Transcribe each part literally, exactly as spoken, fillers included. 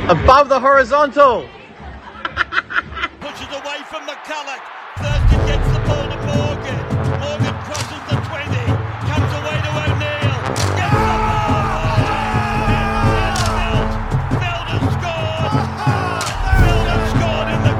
Above the horizontal. Pushes away from McCulloch. Thurston gets the ball to Morgan. Morgan crosses the twenty. Comes away to O'Neill. Gets the ball. Milner scored. Milner scored in the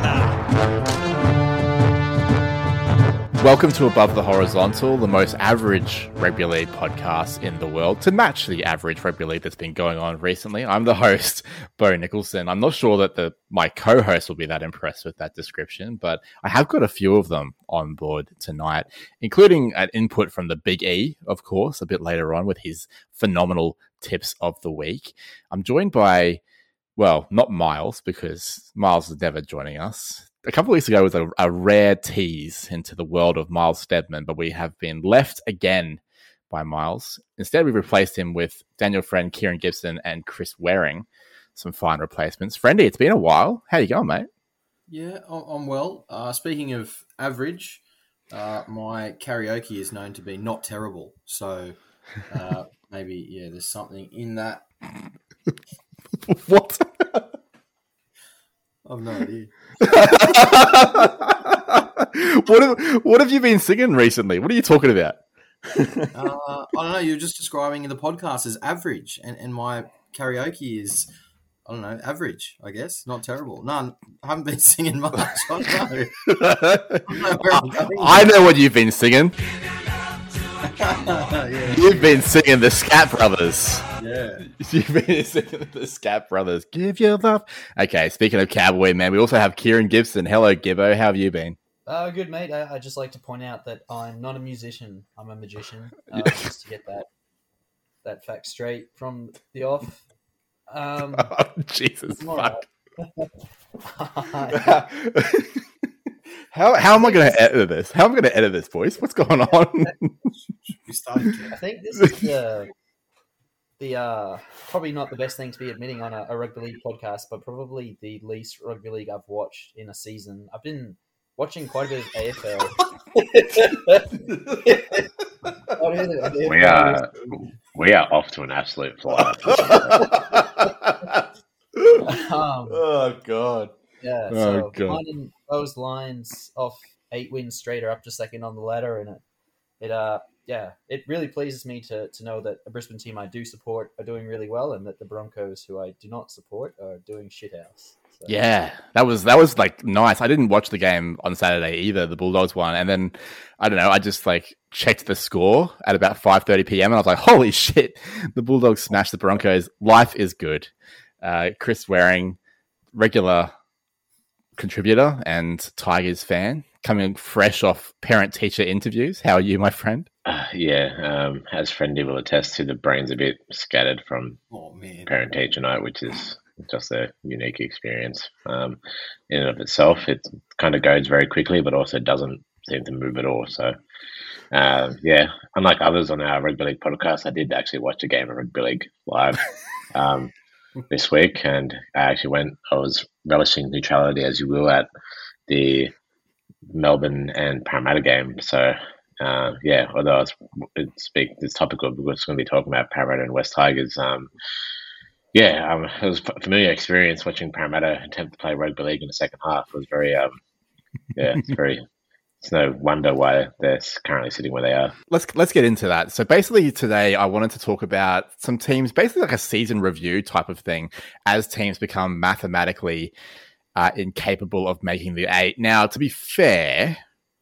corner. Welcome to Above the Horizontal, the most average rugby league podcast in the world, to match the average rugby league that's been going on recently. I'm the host, Bo Nicholson. I'm not sure that the my co-host will be that impressed with that description, but I have got a few of them on board tonight, including an input from the Big E, of course, a bit later on with his phenomenal tips of the week. I'm joined by, well, not Miles, because Miles is never joining us. A couple of weeks ago was a, a rare tease into the world of Miles Steadman, but we have been left again by Miles. Instead, we replaced him with Daniel Friend, Kieran Gibson, and Chris Waring. Some fine replacements. Friendy, it's been a while. How you going, mate? Yeah, I'm well. Uh, speaking of average, uh, my karaoke is known to be not terrible. So uh, maybe, yeah, there's something in that. What? I've no idea. what, have, what have you been singing recently? What are you talking about? uh, I don't know. You're just describing the podcast as average, and, and my karaoke is, I don't know, average, I guess. Not terrible. No, I haven't been singing much. I don't know. I don't know where I'm going. I know what you've been singing. Yeah. You've been singing the Scat Brothers. Yeah. You've been singing the Scat Brothers. Give your love. Okay, speaking of Cowboy, man, we also have Kieran Gibson. Hello, Gibbo. How have you been? Uh, good, mate. I, I'd just like to point out that I'm not a musician. I'm a magician. Uh, just to get that that fact straight from the off. Um, Oh, Jesus, fuck. Right. How how am I going to edit this? How am I going to edit this, boys? What's going on? We started. I think this is the the uh, probably not the best thing to be admitting on a, a rugby league podcast, but probably the least rugby league I've watched in a season. I've been watching quite a bit of A F L. We are we are off to an absolute flyer. um, Oh, God. Yeah, Oh, so God. finding those lines off eight wins straight are up to second on the ladder, and it, it, uh, yeah, it really pleases me to to know that a Brisbane team I do support are doing really well, and that the Broncos, who I do not support, are doing shithouse. So, Yeah, that was that was like nice. I didn't watch the game on Saturday either, the Bulldogs one, and then I don't know. I just like checked the score at about five thirty p.m. and I was like, "Holy shit!" The Bulldogs smashed the Broncos. Life is good. Uh, Chris Waring, regular contributor and Tigers fan, coming fresh off parent-teacher interviews. How are you, my friend? Uh, yeah, um, as Friendy will attest to, the brain's a bit scattered from Oh, man. parent teacher night, which is just a unique experience um, in and of itself. It kind of goes very quickly, but also doesn't seem to move at all. So, uh, yeah, unlike others on our rugby league podcast, I did actually watch a game of rugby league live um, this week, and I actually went. I was relishing neutrality, as you will, at the Melbourne and Parramatta game. So, uh, yeah, although I was, it's speak this topic of we're going to be talking about Parramatta and West Tigers. Um, yeah, um, it was a familiar experience watching Parramatta attempt to play rugby league in the second half. It was very, um, yeah, it's very. It's no wonder why they're currently sitting where they are. Let's let's get into that. So basically today I wanted to talk about some teams, basically like a season review type of thing, as teams become mathematically uh, incapable of making the eight. Now, to be fair,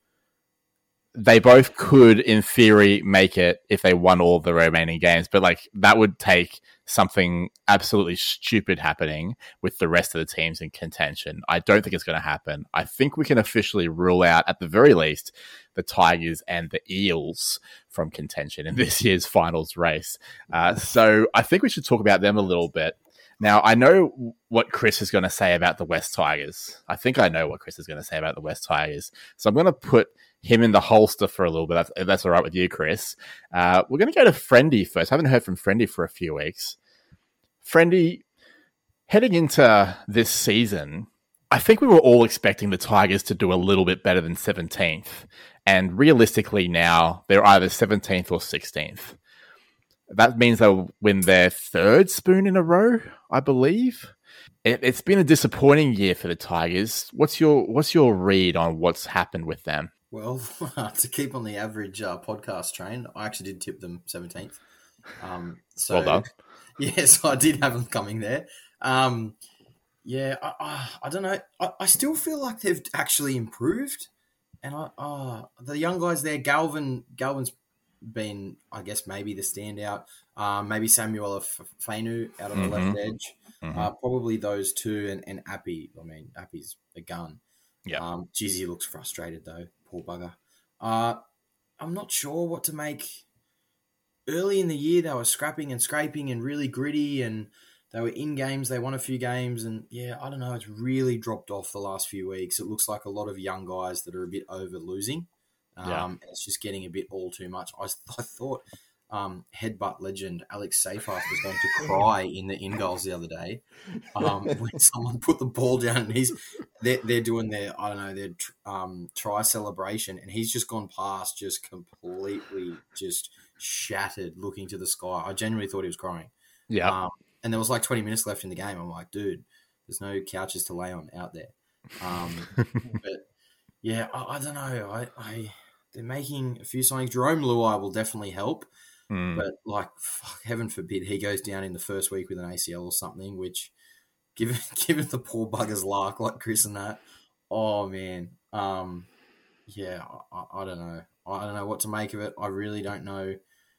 they both could, in theory, make it if they won all the remaining games, but like that would take something absolutely stupid happening with the rest of the teams in contention. I don't think it's going to happen. I think we can officially rule out, at the very least, the Tigers and the Eels from contention in this year's finals race. Uh, so I think we should talk about them a little bit. Now, I know what Chris is going to say about the West Tigers. I think I know what Chris is going to say about the West Tigers. So I'm going to put him in the holster for a little bit, if that's all right with you, Chris. Uh, we're going to go to Friendy first. I haven't heard from Friendy for a few weeks. Friendy, heading into this season, I think we were all expecting the Tigers to do a little bit better than seventeenth. And realistically now, they're either seventeenth or sixteenth. That means they'll win their third spoon in a row, I believe. It, it's been a disappointing year for the Tigers. What's your what's your read on what's happened with them? Well, to keep on the average uh, podcast train, I actually did tip them seventeenth. Um, so, Well done. Yes, I did have them coming there. Um, yeah, I, I, I don't know. I, I still feel like they've actually improved. And I, oh, the young guys there, Galvin, Galvin's been, I guess, maybe the standout. Um, maybe Samuel Fainu out on the Mm-hmm. left edge. Mm-hmm. Uh, probably those two, and, and Appy. I mean, Appy's a gun. Yeah. Um, Jizzy looks frustrated, though. Poor bugger. Uh, I'm not sure what to make. Early in the year, they were scrapping and scraping and really gritty, and they were in games. They won a few games, and yeah, I don't know. It's really dropped off the last few weeks. It looks like a lot of young guys that are a bit over losing. Um, Yeah. and it's just getting a bit all too much. I, I thought um, headbutt legend Alex Seyfarth was going to cry in the in goals the other day um, when someone put the ball down, and he's they're, they're doing their I don't know their um, try celebration, and he's just gone past, just completely just shattered, looking to the sky. I genuinely thought he was crying. Yeah. Um, and there was like twenty minutes left in the game. I'm like, dude, there's no couches to lay on out there. Um, but yeah, I, I don't know. I, I they're making a few signings. Jerome Luai will definitely help, Mm. but like, fuck, heaven forbid he goes down in the first week with an A C L or something. Which, given given the poor bugger's luck, like Chris and that, oh man, um, yeah, I, I don't know. I don't know what to make of it. I really don't know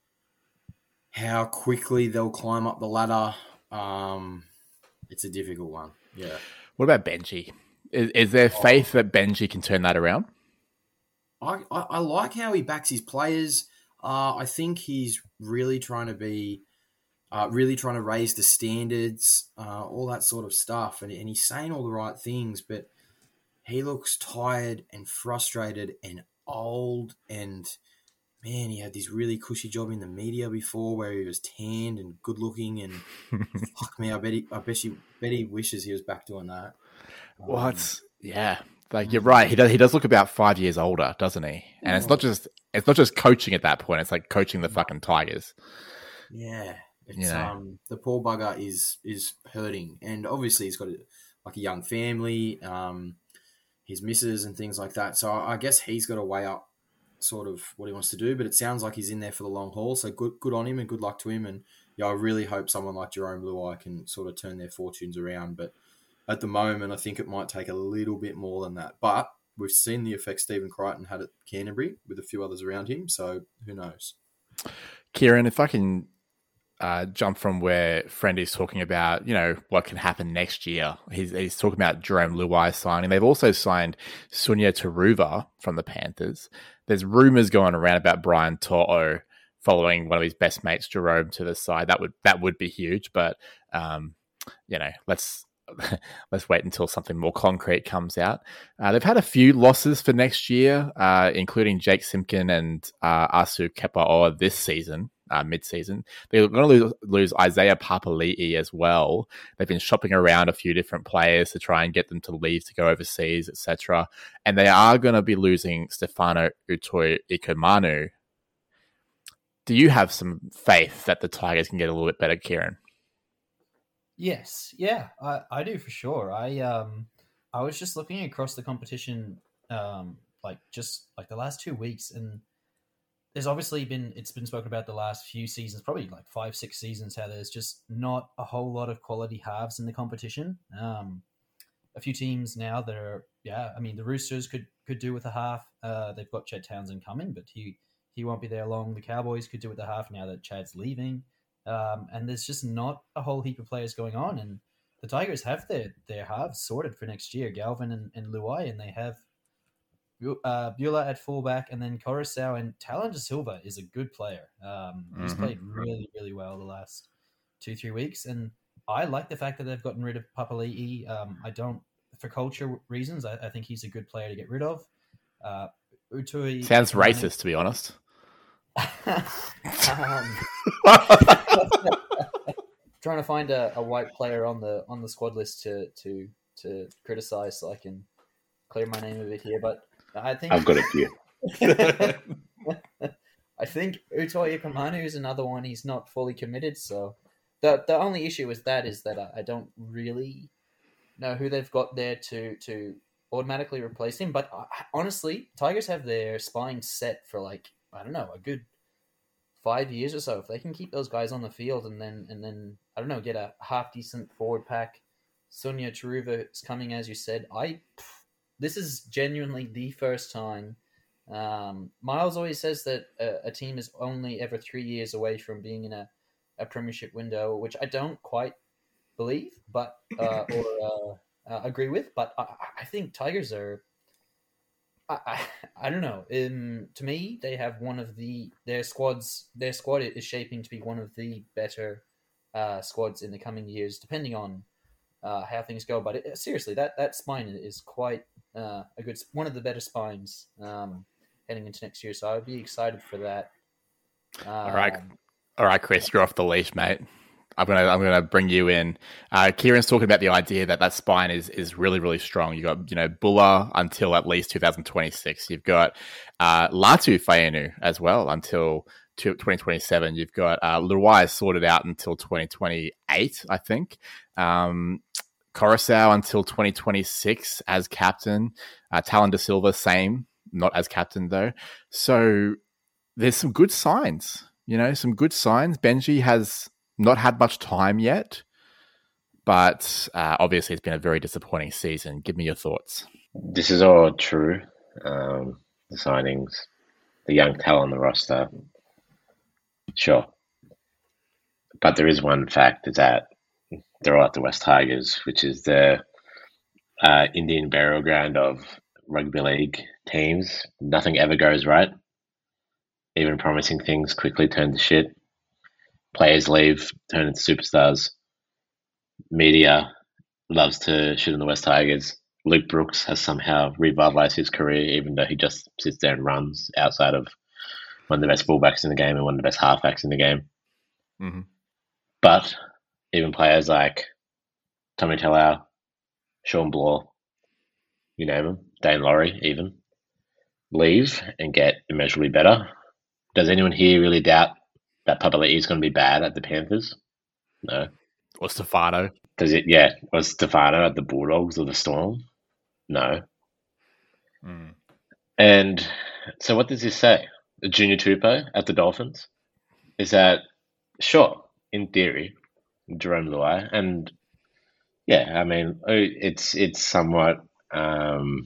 how quickly they'll climb up the ladder. Um, it's a difficult one. Yeah. What about Benji? Is, is there faith that Benji can turn that around? I, I, I like how he backs his players. Uh, I think he's really trying to be, uh, really trying to raise the standards, uh, all that sort of stuff. And, and he's saying all the right things, but he looks tired and frustrated and old. And man, he had this really cushy job in the media before where he was tanned and good looking. And fuck me, I bet he, I bet he, bet he wishes he was back doing that. Well, it's, yeah, like you're right. He does. He does look about five years older, doesn't he? And it's not just it's not just coaching at that point. It's like coaching the fucking Tigers. Yeah, it's You know. um the poor bugger is is hurting, and obviously he's got a, like a young family, um, his missus and things like that. So I guess he's got to weigh up sort of what he wants to do. But it sounds like he's in there for the long haul. So good good on him and good luck to him. And yeah, I really hope someone like Jerome Luai can sort of turn their fortunes around. But at the moment, I think it might take a little bit more than that. But we've seen the effect Stephen Crichton had at Canterbury with a few others around him. So who knows? Kieran, if I can uh, jump from where Friendy's talking about, you know, what can happen next year. He's, he's talking about Jerome Luai signing. They've also signed Sunia Taruva from the Panthers. There's rumours going around about Brian To'o following one of his best mates, Jerome, to the side. That would that would be huge, but um, you know, let's. Let's wait until something more concrete comes out. Uh, they've had a few losses for next year, uh, including Jake Simpkin and uh, Asu Kepaoa this season, uh, mid-season. They're going to lose, lose Isaiah Papali'i as well. They've been shopping around a few different players to try and get them to leave to go overseas, et cetera. And they are going to be losing Stefano Utoi Ikomanu. Do you have some faith that the Tigers can get a little bit better, Kieran? Yes, yeah, I, I do for sure. I um I was just looking across the competition, um, like just like the last two weeks, and there's obviously been it's been spoken about the last few seasons, probably like five, six seasons, how there's just not a whole lot of quality halves in the competition. Um, a few teams now that are yeah, I mean the Roosters could could do with a half. Uh, they've got Chet Townsend coming, but he he won't be there long. The Cowboys could do with a half now that Chad's leaving. Um, and there's just not a whole heap of players going on. And the Tigers have their, their halves sorted for next year, Galvin and, and Luai, and they have uh, Beulah at fullback, and then Coruscant, and Talon De Silva is a good player. Um, he's Mm-hmm. played really, really well the last two, three weeks. And I like the fact that they've gotten rid of Papali'i. Um, I don't, for culture reasons, I, I think he's a good player to get rid of. Uh, Utui Sounds racist, to be honest. um, trying to find a, a white player on the on the squad list to to to criticize, so I can clear my name a bit here. But I think I've got a few. I think Utoya Kamanu is another one. He's not fully committed, so the the only issue with that is that I, I don't really know who they've got there to to automatically replace him. But I, honestly, Tigers have their spine set for like I don't know a good five years or so. If they can keep those guys on the field and then and then I don't know get a half decent forward pack. Sunia Taruva is coming, as you said. I this is genuinely the first time. Um, Miles always says that a, a team is only ever three years away from being in a, a premiership window, which I don't quite believe, but uh, or uh, uh, agree with. But I, I think Tigers are. I, I, I don't know. Um, to me, they have one of the their squads. Their squad is shaping to be one of the better uh, squads in the coming years, depending on uh, how things go. But it, seriously, that that spine is quite uh, a good one of the better spines. Um, heading into next year, so I would be excited for that. Um, all right, all right, Chris, you're off the leash, mate. I'm gonna I'm gonna bring you in. Uh, Kieran's talking about the idea that that spine is is really really strong. You got you know Buller until at least two thousand twenty-six. You've got uh, Latu Fainu as well until twenty twenty-seven. You've got uh, Luai sorted out until twenty twenty-eight, I think. Um, Coruscant until twenty twenty-six as captain. Uh, Talon De Silva same. Not as captain though. So there's some good signs, you know, some good signs. Benji has not had much time yet, but uh, obviously it's been a very disappointing season. Give me your thoughts. This is all true. Um, the signings, the young talent on the roster, sure. But there is one fact is that they're all at the West Tigers, which is the uh, Indian burial ground of rugby league teams. Nothing ever goes right. Even promising things quickly turn to shit. Players leave, turn into superstars. Media loves to shit on the West Tigers. Luke Brooks has somehow revitalized his career, even though he just sits there and runs outside of one of the best fullbacks in the game and one of the best halfbacks in the game. Mm-hmm. But even players like Tommy Talau, Sean Bloor, you name them, Dane Laurie even, leave and get immeasurably better. Does anyone here really doubt that Papali'i is going to be bad at the Panthers? No. Or Stefano? Does it? Yeah. Or Stefano at the Bulldogs or the Storm? No. Mm. And so what does this say? Junior Tupou at the Dolphins? Is that, sure, in theory, Jerome Luai, and yeah, I mean, it's it's somewhat um,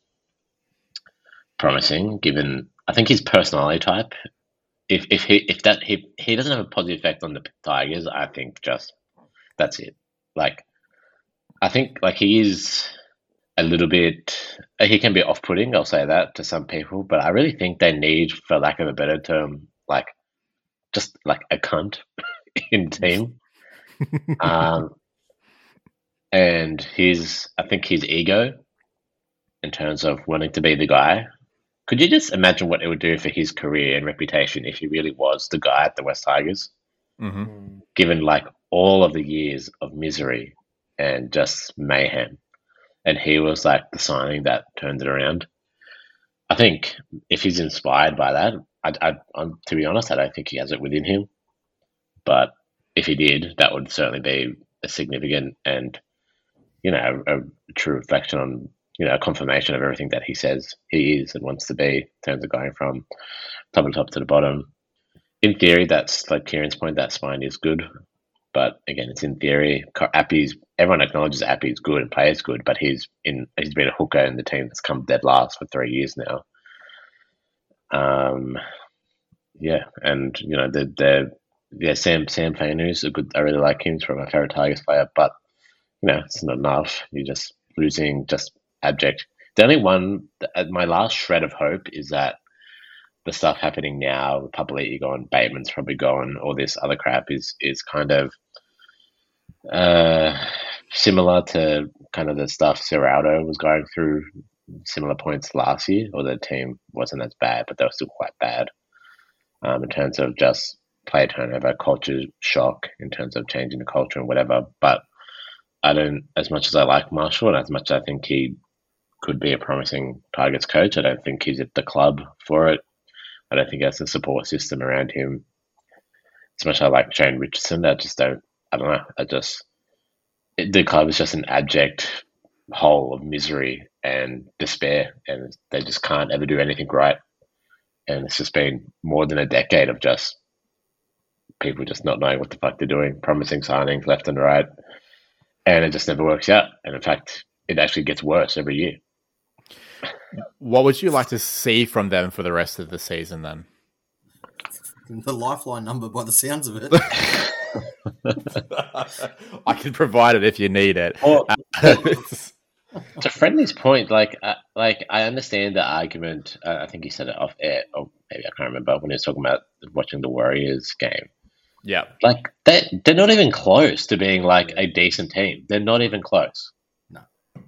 promising given, I think his personality type, if if he if that he he doesn't have a positive effect on the Tigers, I think just that's it. Like, I think like he is a little bit, he can be off-putting, I'll say that to some people, but I really think they need, for lack of a better term, like just like a cunt in the team. um, and his, I think his ego in terms of wanting to be the guy. Could you just imagine what it would do for his career and reputation if he really was the guy at the West Tigers? Mm-hmm. Given like all of the years of misery and just mayhem. And he was like the signing that turned it around. I think if he's inspired by that, I, I, I'm, to be honest, I don't think he has it within him. But if he did, that would certainly be a significant and, you know, a, a true reflection on, you know, a confirmation of everything that he says he is and wants to be in terms of going from top of the top to the bottom. In theory, that's like Kieran's point, that spine is good. But again, it's in theory. Appy's, everyone acknowledges Appy's good and plays good, but he's in he's been a hooker in the team that's come dead last for three years now. Um, yeah, and you know the the yeah Sam Sam Fainu's a good. I really like him. He's one of my favorite Tigers player, but you know it's not enough. You're just losing, just abject. The only one, my last shred of hope is that the stuff happening now, Papali'i gone, Bateman's probably gone, all this other crap is is kind of uh, similar to kind of the stuff Serraldo was going through similar points last year, or the team wasn't as bad, but they were still quite bad um, in terms of just player turnover, culture shock, in terms of changing the culture and whatever. But I don't, as much as I like Marshall and as much as I think he could be a promising Tigers coach, I don't think he's at the club for it. I don't think he has a support system around him. As much as I like Shane Richardson, I just don't. I don't know. I just it, the club is just an abject hole of misery and despair, and they just can't ever do anything right. And it's just been more than a decade of just people just not knowing what the fuck they're doing, promising signings left and right, and it just never works out. And in fact, it actually gets worse every year. What would you like to see from them for the rest of the season then? The lifeline number by the sounds of it. I can provide it if you need it. Or, Uh, to Friendly's point, like, uh, like I understand the argument. Uh, I think he said it off air, or maybe I can't remember when he was talking about watching the Warriors game. yeah. Like they they're not even close to being like a decent team. They're not even close. No.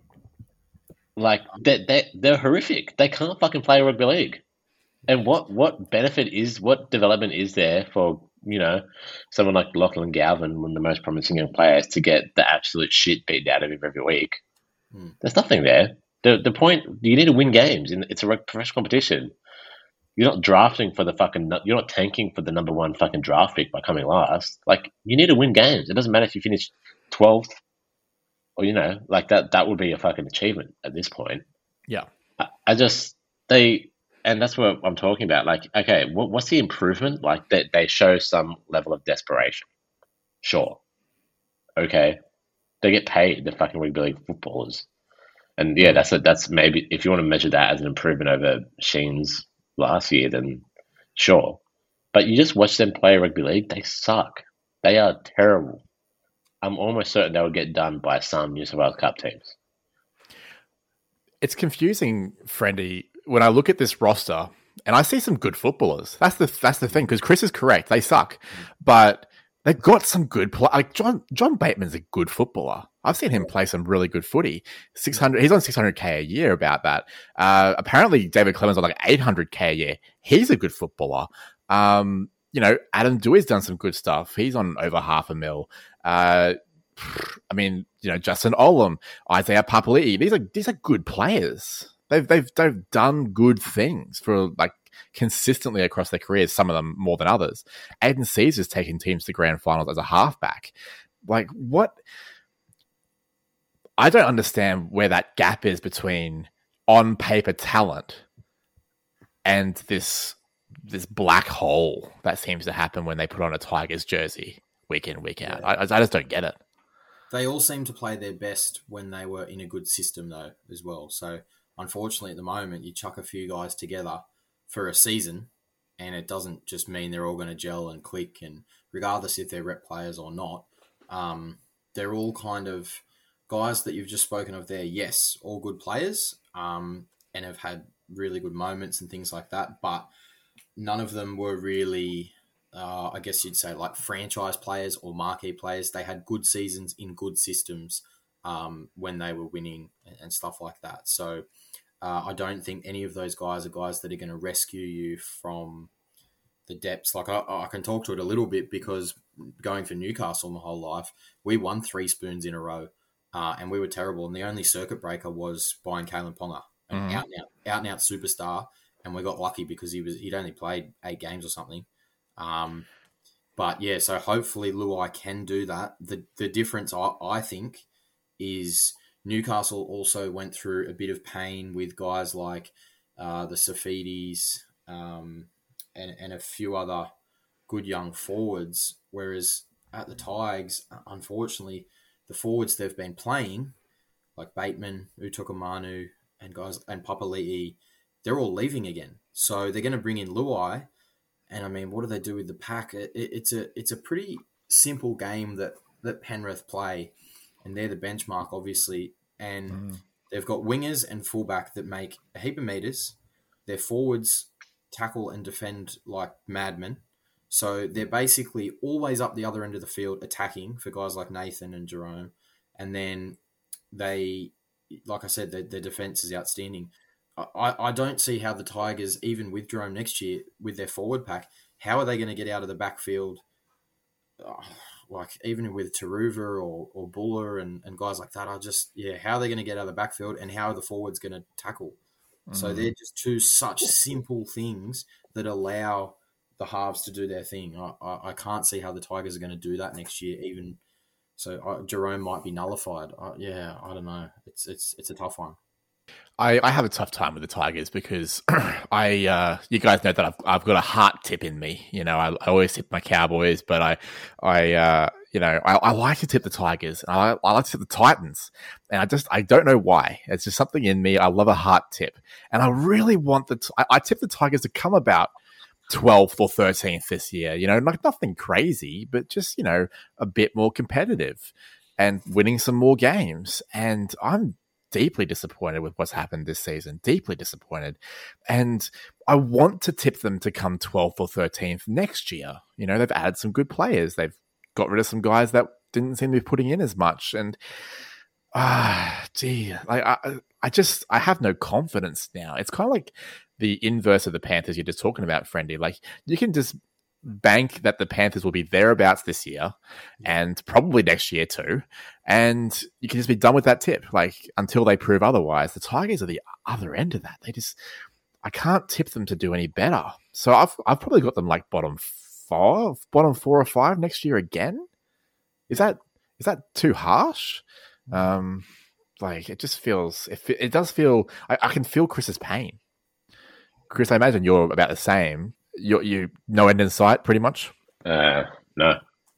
Like they they they're horrific. They can't fucking play rugby league. And what what benefit is what development is there for, you know, someone like Lachlan Galvin, one of the most promising young players, to get the absolute shit beaten out of him every week? Hmm. There's nothing there. The the point, you need to win games. And it's a professional competition. You're not drafting for the fucking. You're not tanking for the number one fucking draft pick by coming last. Like, you need to win games. It doesn't matter if you finish twelfth or, you know, like that. That would be a fucking achievement at this point. Yeah. I, I just they, and that's what I'm talking about. Like, okay, what, what's the improvement? Like that they show some level of desperation. Sure. Okay. They get paid. They're fucking rugby league footballers. And yeah, that's a, that's maybe, if you want to measure that as an improvement over Sheen's last year, then sure. But you just watch them play rugby league, they suck. They are terrible. I'm almost certain they will get done by some New South Wales Cup teams. It's confusing, Friendy, when I look at this roster and I see some good footballers. That's the that's the thing, because Chris is correct. They suck. But they've got some good play. Like John John Bateman's a good footballer. I've seen him play some really good footy. six hundred He's on six hundred K a year about that. Uh, apparently, David Clemens on like eight hundred K a year. He's a good footballer. Um, you know, Adam Dewey's done some good stuff. He's on over half a mil. Uh, I mean, you know, Justin Olam, Isaiah Papali'i. These are these are good players. They've they've they've done good things for like consistently across their careers. Some of them more than others. Aiden Caesar's taken teams to grand finals as a halfback. Like, what? I don't understand where that gap is between on paper talent and this this black hole that seems to happen when they put on a Tigers jersey week in, week out. I, I just don't get it. They all seem to play their best when they were in a good system, though, as well. So, unfortunately, at the moment, you chuck a few guys together for a season, and it doesn't just mean they're all going to gel and click. And regardless if they're rep players or not, um, they're all kind of guys that you've just spoken of there. Yes, all good players, um, and have had really good moments and things like that. But none of them were really, uh, I guess you'd say, like franchise players or marquee players. They had good seasons in good systems um, when they were winning and, and stuff like that. So uh, I don't think any of those guys are guys that are going to rescue you from the depths. Like I, I can talk to it a little bit because going for Newcastle my whole life, we won three spoons in a row uh, and we were terrible. And the only circuit breaker was buying Kalen Ponga, an Mhm. out and out, out and out superstar. And we got lucky because he was he'd only played eight games or something. Um, but yeah, so hopefully Luai can do that. The the difference I, I think is Newcastle also went through a bit of pain with guys like uh, the Safidis um, and and a few other good young forwards. Whereas at the Tigers, unfortunately, the forwards they've been playing, like Bateman, Utokumanu, and guys and Papali'i, they're all leaving again. So they're going to bring in Luai. And I mean, what do they do with the pack? It, it, it's a it's a pretty simple game that, that Penrith play. And they're the benchmark, obviously. And mm. they've got wingers and fullback that make a heap of meters. Their forwards tackle and defend like madmen. So they're basically always up the other end of the field attacking for guys like Nathan and Jerome. And then they, like I said, their, their defense is outstanding. I, I don't see how the Tigers, even with Jerome next year, with their forward pack, how are they going to get out of the backfield? Oh, like, even with Taruva or, or Buller and, and guys like that, I just, yeah, how are they going to get out of the backfield and how are the forwards going to tackle? Mm. So they're just two such simple things that allow the halves to do their thing. I, I, I can't see how the Tigers are going to do that next year. Even so, I, Jerome might be nullified. I, yeah, I don't know. It's it's it's a tough one. I, I have a tough time with the Tigers because I, uh, you guys know that I've, I've got a heart tip in me. You know, I, I always tip my Cowboys, but I, I, uh, you know, I, I like to tip the Tigers. And I, I like to tip the Titans, and I just, I don't know why. It's just something in me. I love a heart tip, and I really want the, I, I tip the Tigers to come about twelfth or thirteenth this year. You know, like nothing crazy, but just, you know, a bit more competitive and winning some more games. And I'm deeply disappointed with what's happened this season. Deeply disappointed. And I want to tip them to come twelfth or thirteenth next year. You know, they've added some good players. They've got rid of some guys that didn't seem to be putting in as much. And, ah, gee, like, I, I just, I have no confidence now. It's kind of like the inverse of the Panthers you're just talking about, Friendy. Like, you can just bank that the Panthers will be thereabouts this year and probably next year too. And you can just be done with that tip, like, until they prove otherwise. The Tigers are the other end of that. They just, I can't tip them to do any better. So I've I've probably got them like bottom five, bottom four or five next year again. Is that is that too harsh? Um, like, it just feels, it, it does feel, I, I can feel Chris's pain. Chris, I imagine you're about the same. You you no end in sight, pretty much. Uh, no.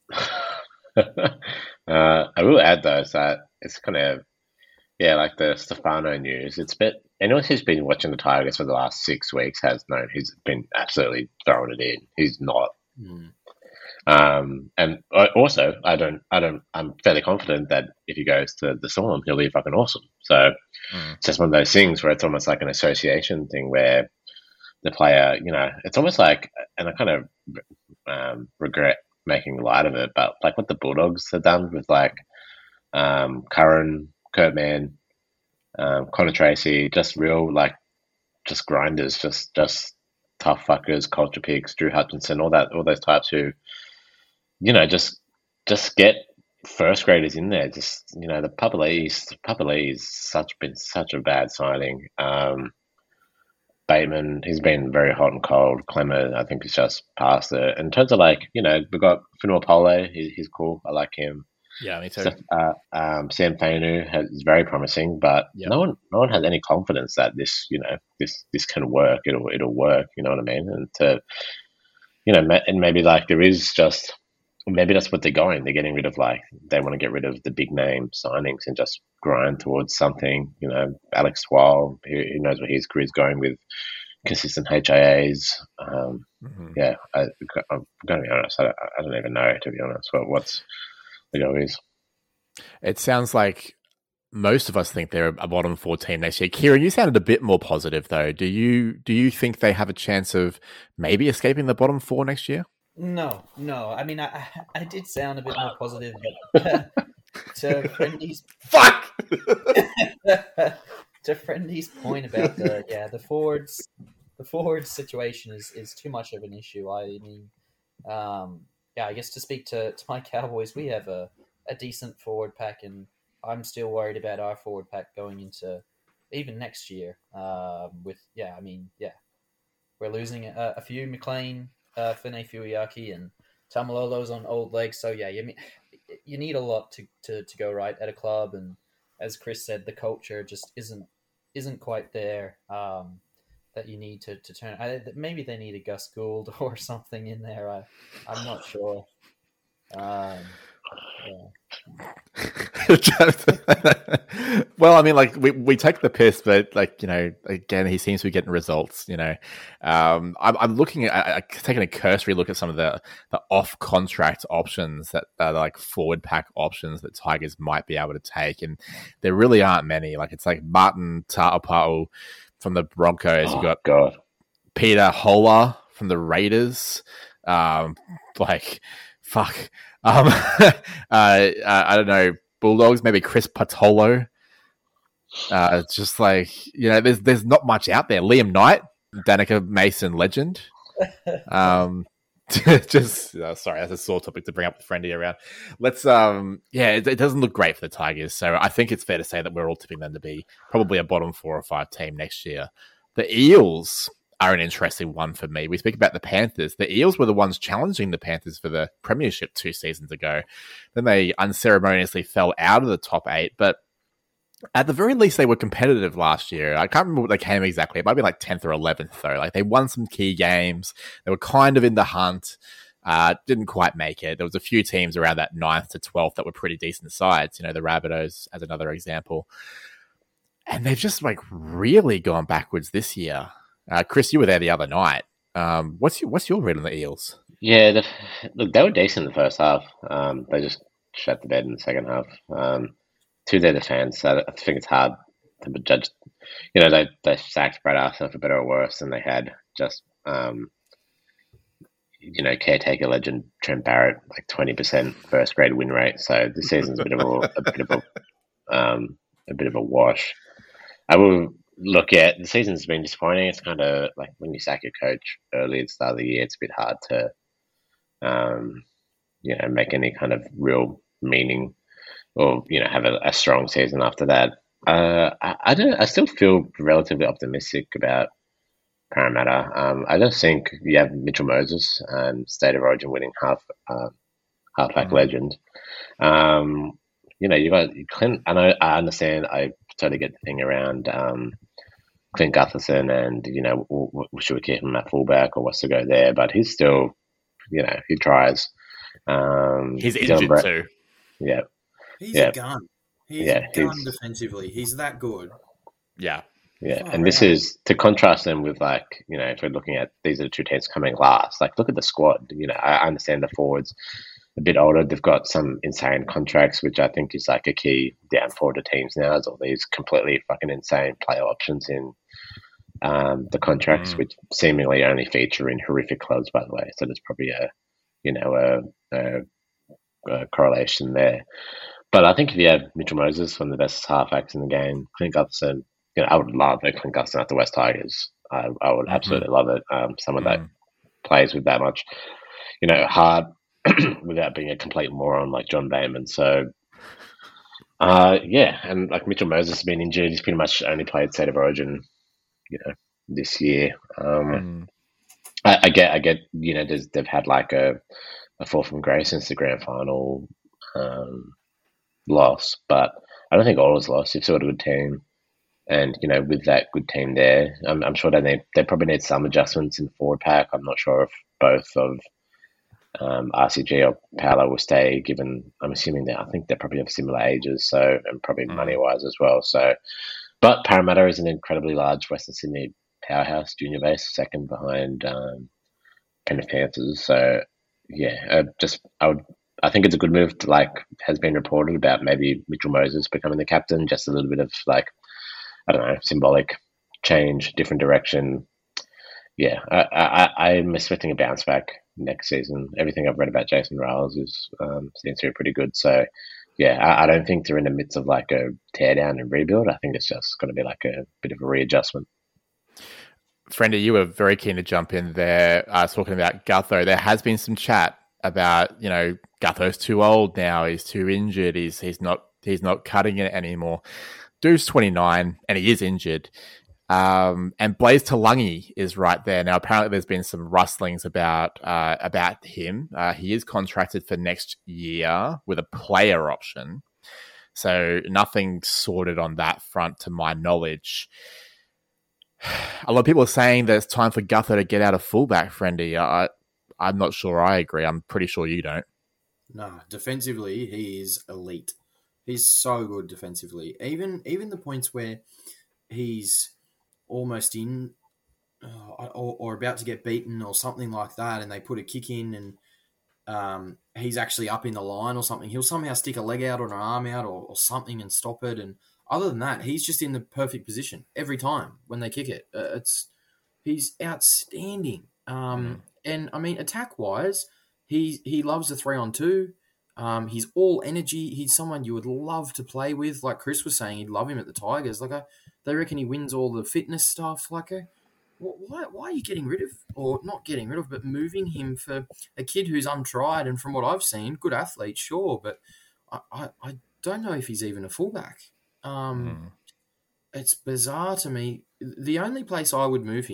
uh, I will add though is that it's kind of, yeah, like the Stefano news. It's bit anyone who's been watching the Tigers for the last six weeks has known he's been absolutely throwing it in. He's not. Mm. Um, and also, I don't, I don't, I'm fairly confident that if he goes to the Storm, he'll be fucking awesome. So mm. it's just one of those things where it's almost like an association thing where the player, you know, it's almost like, and I kind of um, regret making light of it, but like what the Bulldogs have done with like um, Curran, Kurtman, um, Connor Tracy, just real like just grinders, just just tough fuckers, culture pigs, Drew Hutchinson, all that, all those types who, you know, just just get first graders in there. Just, you know, the Papali's Papali's such been such a bad signing. Um, Bateman, he's been very hot and cold. Clemmer, I think he's just past it. In terms of like, you know, we've got Finua Pole, he, he's cool. I like him. Yeah, me too. So, uh, um, Sam Fainu has, is very promising, but yep. no one, no one has any confidence that this, you know, this this can work. It'll it'll work. You know what I mean? And to, you know, and maybe like there is just maybe that's what they're going. They're getting rid of like they want to get rid of the big name signings and just grind towards something. You know, Alex Twal, who, who knows where his career's going with consistent H I As. Um, mm-hmm. Yeah, I, I'm going to be honest. I, I don't even know, to be honest, what what's the go is. It sounds like most of us think they're a bottom four team next year. Kieran, you sounded a bit more positive though. Do you do you think they have a chance of maybe escaping the bottom four next year? No, no. I mean, I I did sound a bit more positive, but to Friendy's fuck to Friendy's point about the yeah the forwards the forwards situation is, is too much of an issue. I mean, um, yeah, I guess to speak to, to my Cowboys, we have a, a decent forward pack, and I'm still worried about our forward pack going into even next year. Um, with yeah, I mean, yeah, we're losing a, a few McLean. Uh, Fene Fuiaki and Tamalolo's on old legs, so yeah, you you need a lot to, to, to go right at a club, and as Chris said, the culture just isn't isn't quite there. Um, that you need to, to turn. I, maybe they need a Gus Gould or something in there. I I'm not sure. Um, yeah. Well, I mean, like we, we take the piss, but like, you know, again, he seems to be getting results. You know, um, I'm, I'm looking at I, taking a cursory look at some of the, the off contract options that are like forward pack options that Tigers might be able to take, and there really aren't many. Like it's like Martin Ta'apau from the Broncos. Oh, you got God. Peter Hola from the Raiders. Um, like fuck. Um, uh, uh, I don't know, Bulldogs, maybe Chris Patolo. Uh, it's just like, you know, there's there's not much out there. Liam Knight, Danica Mason legend. Um, just uh, sorry, that's a sore topic to bring up with Friendy around. Let's um, yeah, it, it doesn't look great for the Tigers, so I think it's fair to say that we're all tipping them to be probably a bottom four or five team next year. The Eels. are an interesting one for me. We speak about the Panthers. The Eels were the ones challenging the Panthers for the premiership two seasons ago. Then they unceremoniously fell out of the top eight, but at the very least, they were competitive last year. I can't remember what they came exactly. It might be like tenth or eleventh, though. Like, they won some key games. They were kind of in the hunt. Uh, didn't quite make it. There was a few teams around that ninth to twelfth that were pretty decent sides. You know, the Rabbitohs as another example. And they've just, like, really gone backwards this year. Uh, Chris, you were there the other night. Um, what's your, what's your read on the Eels? Yeah, the, look, they were decent in the first half. Um, they just shut the bed in the second half. Um, to their defense, I think it's hard to judge. You know, they they sacked Brad Arthur for better or worse, and they had just um, you know, caretaker legend Trent Barrett like twenty percent first grade win rate. So this season's a bit of a, a bit of a um, a bit of a wash. I will look at the season's been disappointing. It's kind of like when you sack your coach early at the start of the year, it's a bit hard to um, you know, make any kind of real meaning. Or, you know, have a, a strong season after that. Uh, I, I don't. I still feel relatively optimistic about Parramatta. Um, I don't think you have Mitchell Moses and State of Origin winning half uh, halfback mm-hmm. legend. Um, you know, you got Clint. I know. I understand. I totally get the thing around um, Clint Gutherson, and you know, w- w- should we keep him at fullback or what's to go there? But he's still, you know, he tries. Um, he's injured Brett, too. Yeah. He's yeah. a gun. He's yeah, a gun he's, defensively. He's that good. Yeah. Yeah. Oh, and this right. is to contrast them with, like, you know, if we're looking at these are the two teams coming last, like, look at the squad. You know, I understand the forwards a bit older. They've got some insane contracts, which I think is like a key downfall to teams now, is all these completely fucking insane player options in um, the contracts, mm. which seemingly only feature in horrific clubs, by the way. So there's probably a, you know, a, a, a correlation there. But I think if you have Mitchell Moses, one of the best halfbacks in the game, Clint Gutherson, you know, I would love a Clint Gutherson at the West Tigers. I, I would mm-hmm. absolutely love it. Um, someone mm-hmm. that plays with that much, you know, heart without being a complete moron like John Boehman. So, uh, yeah, and like Mitchell Moses has been injured. He's pretty much only played State of Origin, you know, this year. Um, mm. I, I get, I get, you know, they've had like a, a fall from grace since the grand final. Um, loss, but I don't think all is lost. You've still got a good team, and you know, with that good team there, I'm, I'm sure they need, they probably need some adjustments in the forward pack. I'm not sure if both of um, R C G or Paolo will stay. Given, I'm assuming that I think they probably have similar ages, so and probably mm. money wise as well. So, but Parramatta is an incredibly large Western Sydney powerhouse junior base, second behind um, Penrith Panthers. So, yeah, uh, just I would. I think it's a good move to, like, has been reported about maybe Mitchell Moses becoming the captain, just a little bit of, like, I don't know, symbolic change, different direction. Yeah, I, I, I'm expecting a bounce back next season. Everything I've read about Jason Riles is um, seems to be pretty good. So, yeah, I, I don't think they're in the midst of, like, a teardown and rebuild. I think it's just going to be, like, a bit of a readjustment. Friendy, you were very keen to jump in there, uh, talking about Gutho. There has been some chat about, you know, Gutho's too old now. He's too injured. He's he's not he's not cutting it anymore. Dude's twenty-nine and he is injured. Um, and Blaise Talangi is right there now. Apparently, there's been some rustlings about uh, about him. Uh, he is contracted for next year with a player option, so nothing sorted on that front, to my knowledge. A lot of people are saying that it's time for Gutho to get out of fullback. Friendy, I. I'm not sure I agree. I'm pretty sure you don't. No, defensively, he is elite. He's so good defensively. Even even the points where he's almost in uh, or, or about to get beaten or something like that, and they put a kick in and um, he's actually up in the line or something, he'll somehow stick a leg out or an arm out or, or something and stop it. And other than that, he's just in the perfect position every time when they kick it. Uh, it's He's outstanding. Um, mm. And, I mean, attack-wise, he he loves the three-on-two. Um, he's all energy. He's someone you would love to play with. Like Chris was saying, he'd love him at the Tigers. Like, a, they reckon he wins all the fitness stuff. Like, a, why, why are you getting rid of, or not getting rid of, but moving him for a kid who's untried? And from what I've seen, good athlete, sure, but I, I, I don't know if he's even a fullback. Um, mm. It's bizarre to me. The only place I would move him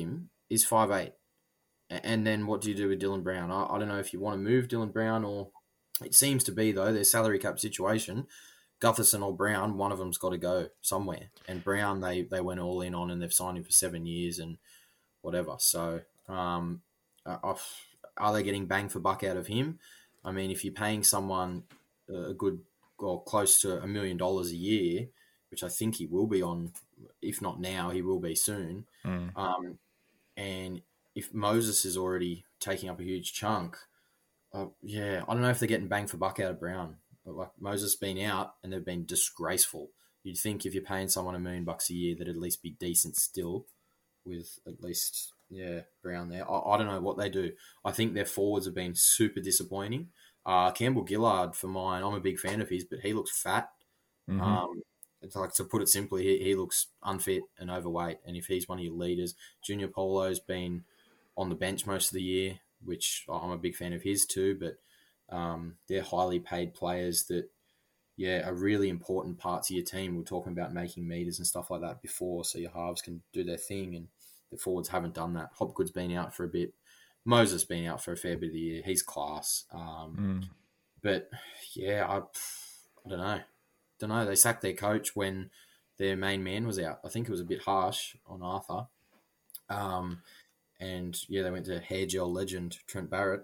is five eight. And then what do you do with Dylan Brown? I, I don't know if you want to move Dylan Brown, or it seems to be, though, their salary cap situation, Gutherson or Brown, one of them's got to go somewhere. And Brown, they, they went all in on, and they've signed him for seven years and whatever. So um, are they getting bang for buck out of him? I mean, if you're paying someone a good or close to a million dollars a year, which I think he will be on, if not now, he will be soon. Mm. Um, and if Moses is already taking up a huge chunk, uh, yeah, I don't know if they're getting bang for buck out of Brown. But like Moses been out and they've been disgraceful. You'd think if you're paying someone a million bucks a year, that at least be decent still, with at least yeah Brown there. I, I don't know what they do. I think their forwards have been super disappointing. Uh, Campbell Gillard for mine, I'm a big fan of his, but he looks fat. Mm-hmm. Um, it's like, to put it simply, he, he looks unfit and overweight. And if he's one of your leaders, Junior Polo's been on the bench most of the year, which I'm a big fan of his too. But um, they're highly paid players that, yeah, are really important parts of your team. We we're talking about making meters and stuff like that before, so your halves can do their thing, and the forwards haven't done that. Hopgood's been out for a bit. Moses been out for a fair bit of the year. He's class. Um, Mm. But, yeah, I, I don't know. don't know. They sacked their coach when their main man was out. I think it was a bit harsh on Arthur. Um, and, yeah, they went to hair gel legend Trent Barrett.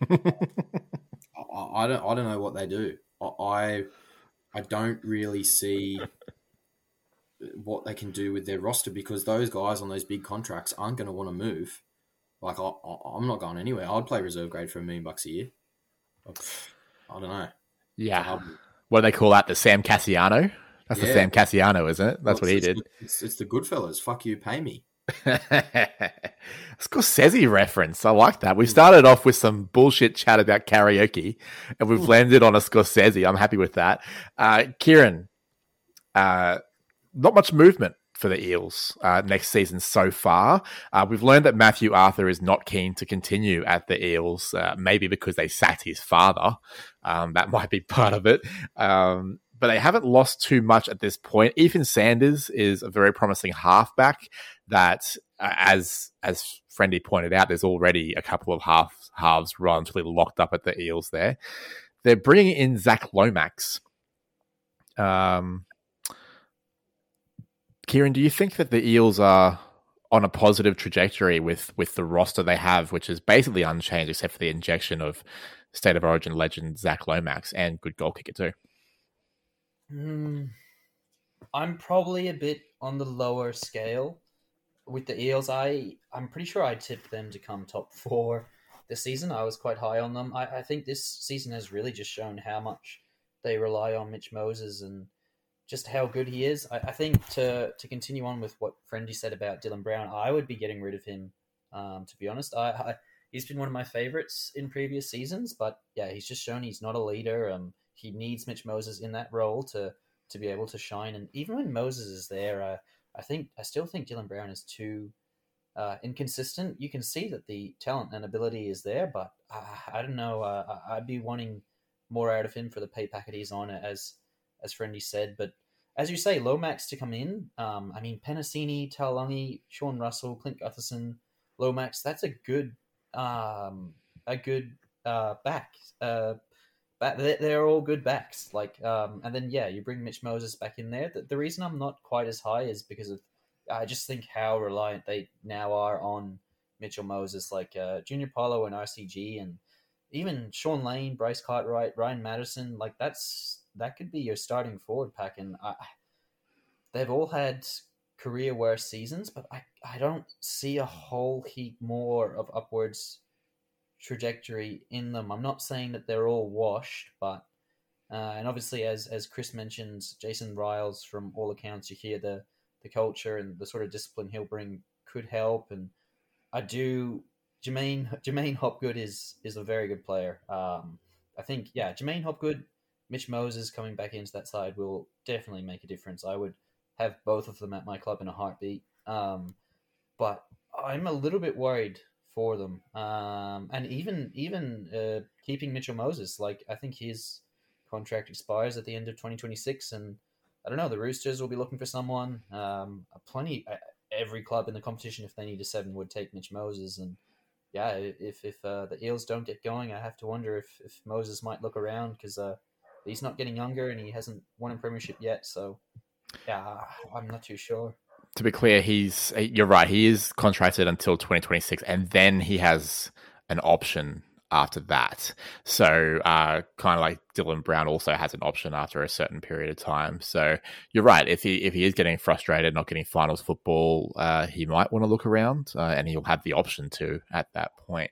I, I don't I don't know what they do. I I don't really see what they can do with their roster, because those guys on those big contracts aren't going to want to move. Like, I, I, I'm not going anywhere. I'd play reserve grade for a million bucks a year. I don't know. Yeah. Um, What do they call that? The Sam Cassiano? That's the Yeah. Sam Cassiano, isn't it? That's well, what he it's, did. It's, it's the Goodfellas. Fuck you, pay me. Scorsese reference. I like that. We started off with some bullshit chat about karaoke, and we've landed on a Scorsese. I'm happy with that. Uh, Kieran, uh, not much movement for the Eels uh, next season so far. Uh, we've learned that Matthew Arthur is not keen to continue at the Eels, uh, maybe because they sacked his father. Um, that might be part of it. Um, but they haven't lost too much at this point. Ethan Sanders is a very promising halfback that, uh, as as Friendy pointed out, there's already a couple of half halves relatively locked up at the Eels there. They're bringing in Zach Lomax. Um, Kieran, do you think that the Eels are on a positive trajectory with, with the roster they have, which is basically unchanged except for the injection of State of Origin legend Zach Lomax and good goal kicker too? Mm, I'm probably a bit on the lower scale with the Eels. I, I'm pretty sure I tipped them to come top four this season. I was quite high on them. I, I think this season has really just shown how much they rely on Mitch Moses and just how good he is. I, I think to to continue on with what Friendy said about Dylan Brown, I would be getting rid of him, um, to be honest. I, I He's been one of my favorites in previous seasons, but yeah, he's just shown he's not a leader. Um, he needs Mitch Moses in that role to to be able to shine. And even when Moses is there, uh, I think I still think Dylan Brown is too uh, inconsistent. You can see that the talent and ability is there, but uh, I don't know. Uh, I'd be wanting more out of him for the pay packet he's on, as as Friendy said. But as you say, Lomax to come in. Um, I mean, Penasini, Taulagi, Sean Russell, Clint Gutherson, Lomax. That's a good. Um, a good uh, back. Uh, back. They're all good backs. Like, um, and then yeah, you bring Mitch Moses back in there. The, the reason I'm not quite as high is because of I just think how reliant they now are on Mitchell Moses, like uh, Junior Paulo and R C G, and even Sean Lane, Bryce Cartwright, Ryan Madison. Like that's that could be your starting forward pack, and I, they've all had career worst seasons, but I, I don't see a whole heap more of upwards trajectory in them. I'm not saying that they're all washed, but uh, and obviously as as Chris mentioned, Jason Riles, from all accounts, you hear the the culture and the sort of discipline he'll bring could help. And I do Jermaine Jermaine Hopgood is is a very good player. Um, I think yeah, Jermaine Hopgood, Mitch Moses coming back into that side will definitely make a difference. I would have both of them at my club in a heartbeat. Um, but I'm a little bit worried for them. Um, and even even uh, keeping Mitchell Moses, like I think his contract expires at the end of twenty twenty-six, and I don't know, the Roosters will be looking for someone. Um, plenty, every club in the competition, if they need a seven, would take Mitch Moses. And yeah, if if uh, the Eels don't get going, I have to wonder if, if Moses might look around, because uh, he's not getting younger and he hasn't won a premiership yet. So yeah, I'm not too sure. To be clear, he's you're right. He is contracted until twenty twenty-six, and then he has an option after that. So uh, kind of like Dylan Brown also has an option after a certain period of time. So you're right. If he if he is getting frustrated, not getting finals football, uh, he might want to look around, uh, and he'll have the option to at that point.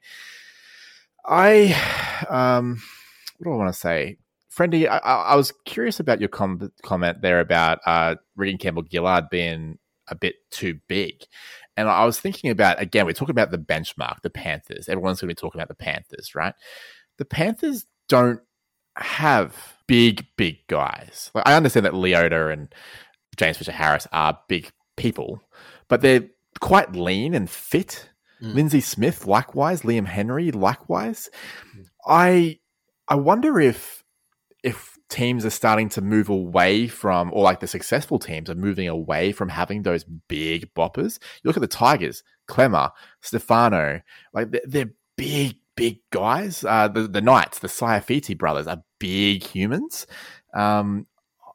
I um, what do I want to say? Friendy, I, I was curious about your com- comment there about uh, Regan Campbell-Gillard being a bit too big. And I was thinking about, again, we're talking about the benchmark, the Panthers. Everyone's going to be talking about the Panthers, right? The Panthers don't have big, big guys. Like, I understand that Leota and James Fisher-Harris are big people, but they're quite lean and fit. Mm. Lindsay Smith, likewise. Liam Henry, likewise. Mm. I I wonder if if teams are starting to move away from, or like the successful teams are moving away from having those big boppers. You look at the Tigers, Clemmer, Stefano, like they're, they're big, big guys. Uh, the, the Knights, the Saiafiti brothers are big humans. Um,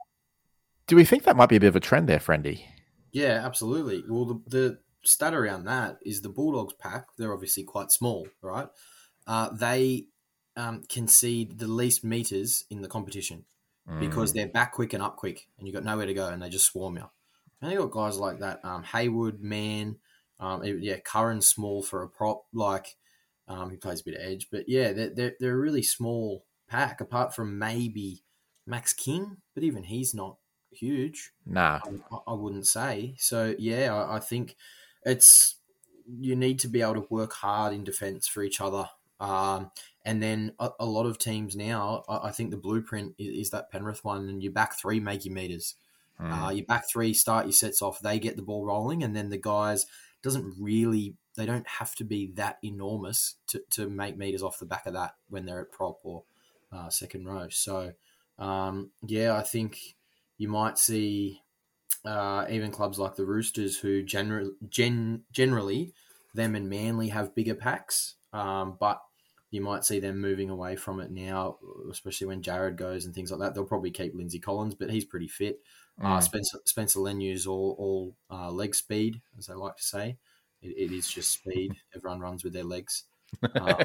do we think that might be a bit of a trend there, Friendy? Yeah, absolutely. Well, the, the stat around that is the Bulldogs pack, they're obviously quite small, right? Uh, they Um, concede the least meters in the competition because mm. they're back quick and up quick, and you've got nowhere to go, and they just swarm you. And you got guys like that, um, Haywood, Mann, um, yeah, Curran's small for a prop, like um, he plays a bit of edge, but yeah, they're, they're they're a really small pack, apart from maybe Max King, but even he's not huge. Nah, um, I, I wouldn't say. So yeah, I, I think it's you need to be able to work hard in defence for each other. Um, and then a, a lot of teams now, I, I think the blueprint is, is that Penrith one, and your back three make your meters. Mm. Uh, your back three start your sets off, they get the ball rolling, and then the guys doesn't really, they don't have to be that enormous to, to make meters off the back of that when they're at prop or uh, second row. So, um, yeah, I think you might see uh, even clubs like the Roosters, who gener- gen- generally, them and Manly have bigger packs, um, but you might see them moving away from it now, especially when Jared goes and things like that. They'll probably keep Lindsay Collins, but he's pretty fit. Mm. Uh, Spencer, Spencer Lenu's all, all uh, leg speed, as they like to say. It, it is just speed. Everyone runs with their legs. Um,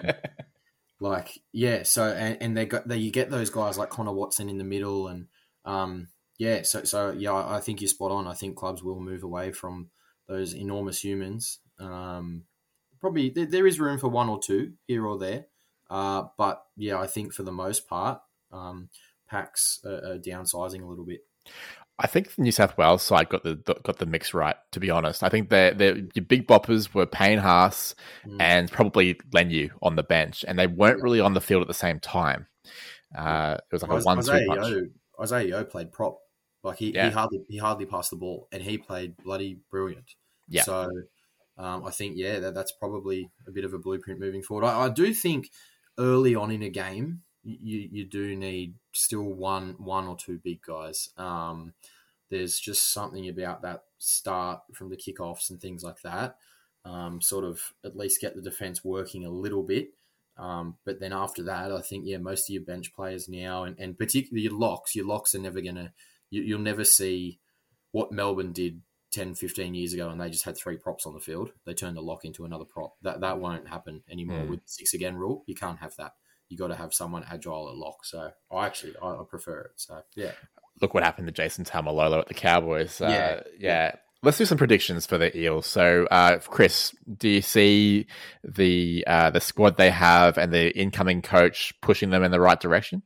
like, yeah, so, and, and they got they, you get those guys like Connor Watson in the middle, and um, yeah, so, so yeah, I think you're spot on. I think clubs will move away from those enormous humans. Um, probably there, there is room for one or two here or there. Uh, but yeah, I think for the most part, um, packs are, are downsizing a little bit. I think the New South Wales side got the got the mix right. To be honest, I think the the your big boppers were Payne Haas mm. and probably Lenu on the bench, and they weren't really on the field at the same time. Uh, it was like a one two punch. Yeo, Isaiah Yeo played prop, like he, yeah. he hardly he hardly passed the ball, and he played bloody brilliant. Yeah. So um, I think yeah, that, that's probably a bit of a blueprint moving forward. I, I do think. Early on in a game, you you do need still one one or two big guys. Um, there's just something about that start from the kickoffs and things like that. Um, sort of at least get the defense working a little bit. Um, but then after that, I think yeah, most of your bench players now, and, and particularly your locks, your locks are never gonna. You, you'll never see what Melbourne did ten, fifteen years ago, and they just had three props on the field. They turned the lock into another prop. That that won't happen anymore mm. with the six again rule. You can't have that. You got to have someone agile at lock. So I actually I, I prefer it. So yeah. Look what happened to Jason Taumalolo at the Cowboys. Uh, yeah. yeah. Let's do some predictions for the Eels. So, uh, Chris, do you see the uh, the squad they have and the incoming coach pushing them in the right direction?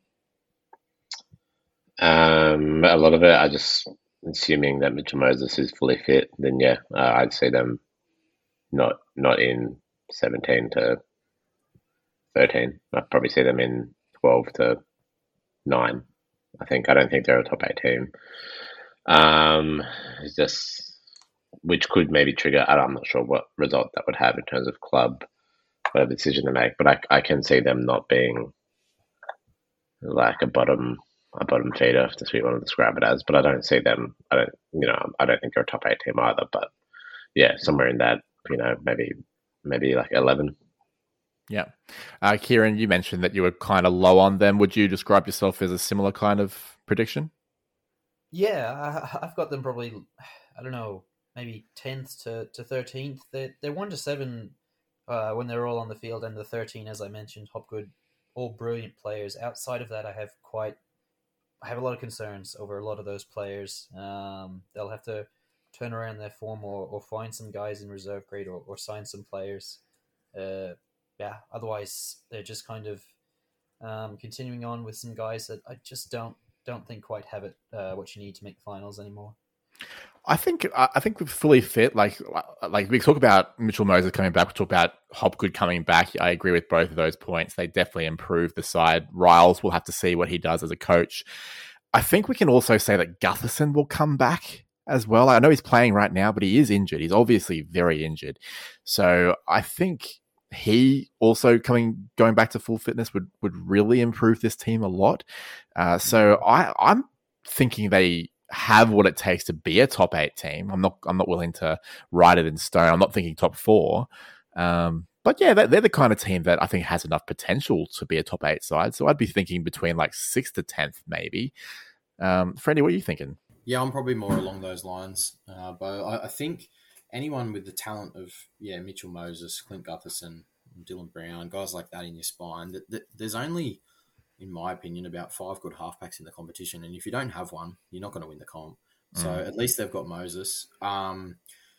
Um, a lot of it, I just. Assuming that Mitchell Moses is fully fit, then yeah, uh, I'd see them not not in seventeen to thirteen. I'd probably see them in twelve to nine. I think I don't think they're a top eight team. Um, it's just which could maybe trigger. I'm not sure what result that would have in terms of club, whatever decision to make. But I I can see them not being like a bottom. a bottom feeder, if we want to describe it as, but I don't see them. I don't, you know, I don't think they're a top eight team either. But yeah, somewhere in that, you know, maybe maybe like eleven. Yeah. Uh, Kieran, you mentioned that you were kind of low on them. Would you describe yourself as a similar kind of prediction? Yeah, I, I've got them probably, I don't know, maybe tenth to, to thirteenth. They're, they're one to seven uh, when they're all on the field, and the thirteen, as I mentioned, Hopgood, all brilliant players. Outside of that, I have quite, I have a lot of concerns over a lot of those players. Um, they'll have to turn around their form or, or find some guys in reserve grade or, or sign some players. Uh, yeah, otherwise they're just kind of um, continuing on with some guys that I just don't don't think quite have it uh, what you need to make the finals anymore. I think I think we're fully fit. Like like we talk about Mitchell Moses coming back, we talk about Hopgood coming back. I agree with both of those points. They definitely improve the side. Riles, will have to see what he does as a coach. I think we can also say that Gutherson will come back as well. I know he's playing right now, but he is injured. He's obviously very injured. So I think he also coming going back to full fitness would, would really improve this team a lot. Uh, so I, I'm thinking they have what it takes to be a top eight team. I'm not I'm not willing to write it in stone. I'm not thinking top four. Um, but yeah, they're, they're the kind of team that I think has enough potential to be a top eight side. So I'd be thinking between like sixth to tenth maybe. Um, Freddie, what are you thinking? Yeah, I'm probably more along those lines, uh, Bo. I, I think anyone with the talent of, yeah, Mitchell Moses, Clint Gutherson, Dylan Brown, guys like that in your spine, that, that there's only, in my opinion, about five good halfbacks in the competition. And if you don't have one, you're not going to win the comp. Mm. So at least they've got Moses. Um,